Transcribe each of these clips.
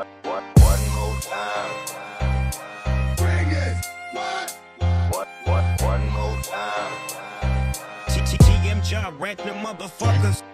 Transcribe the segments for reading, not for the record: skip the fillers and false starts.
One more time. Bring it. One more time. TM job, random motherfuckers.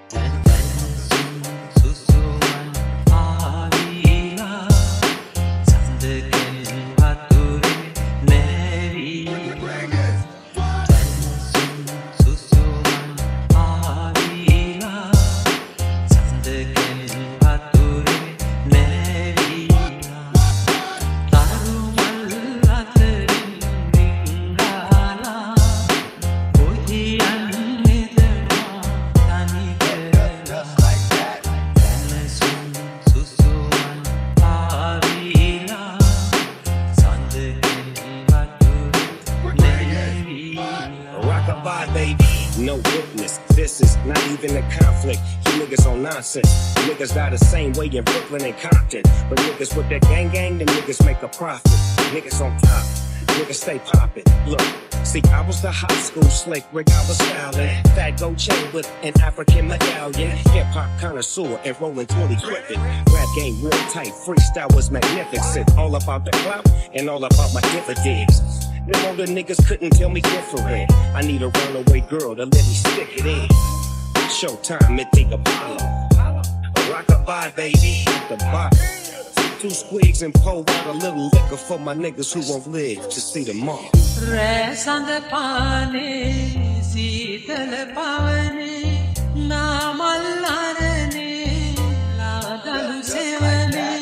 Rockabye, baby, no witness. This is not even a conflict. You niggas on nonsense. Niggas die the same way in Brooklyn and Compton. But niggas with that gang, them niggas make a profit. Niggas on top, niggas stay poppin'. Look, see, I was the high school slick Rick, I was stylin'. Fat gold chain with an African medallion. Hip-hop connoisseur and rollin' 20 equipment. Rap game real tight, freestyle was magnificent. All about the clout and all about my dividends. Them older niggas couldn't tell me different. I need a runaway girl to let me stick it in. Showtime at the Apollo. Rockabye, baby, at the bar. 2 squigs and pour out a little liquor for my niggas who won't live to see tomorrow. Resande pane, sital pavane, namalarane, la dalu sevane.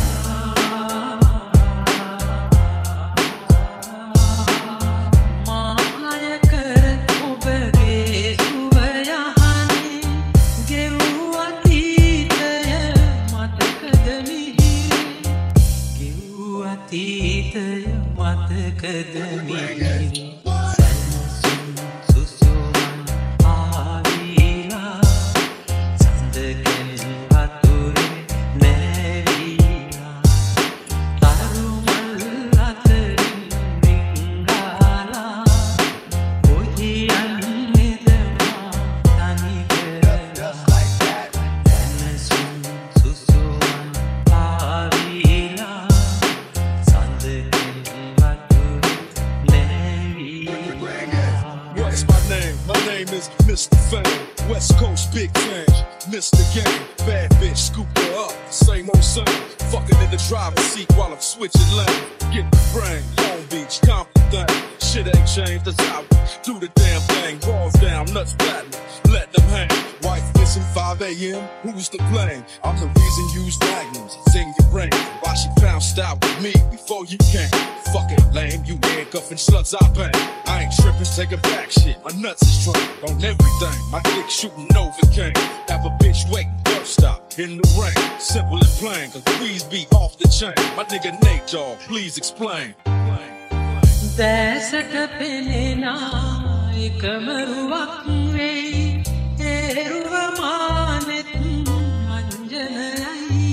My name is Mr. Fame, West Coast big change, Mr. Game, bad bitch, scoop her up, same old same, fucking in the driver's seat while I'm switching lane, get the brain, Long Beach, Compton thing, shit ain't changed, that's how we do the damn thing, balls down, nuts platinum, let them hang, wife missing 5 a.m., who's to blame, I'm the reason you's magnums, it's in your brain, why she bounced out with me before you came, fucking lame, you handcuffing sluts I bang, I ain't tripping, take a back shit, my nuts is drunk on everything, my dick shooting Novocaine, have a bitch waiting, bus stop, in the rain, simple and plain, cause please be off the chain, my nigga Nate Dogg, please explain. Desat penena ikamaruwak ve eruwa manet anjanai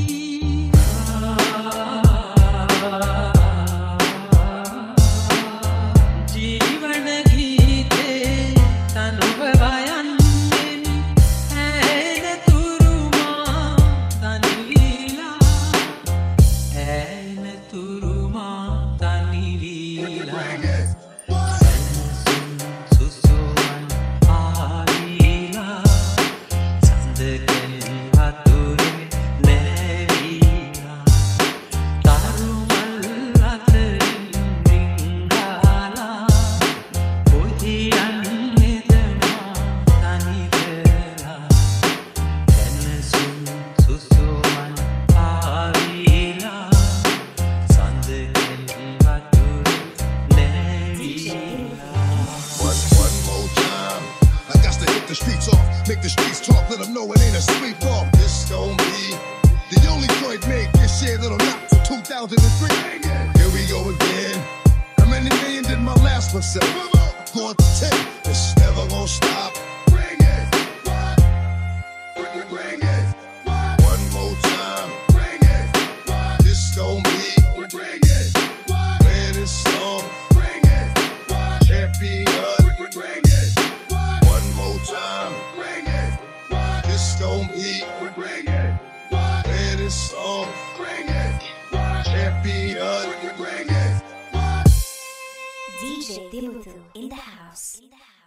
jeevan geete tanubavayannen aina turuma tanivila aina turuma tanivila The streets off, make the streets talk, let them know it ain't a sweep off. This gon' be the only joint made this year that'll knock for 2003. Here we go again. How many million did my last one sell? I'm going to 10. This never gonna stop. Bring it. What? Bring it. What? One more time. Bring it. What? This gon' be. Bring it. What? When it's on. Bring it. What? Champion. Bring it. One more time. Bring it. What? This gon' be. Bring it. What? When it's on. Bring it. champion. DJ Dimutu in the house.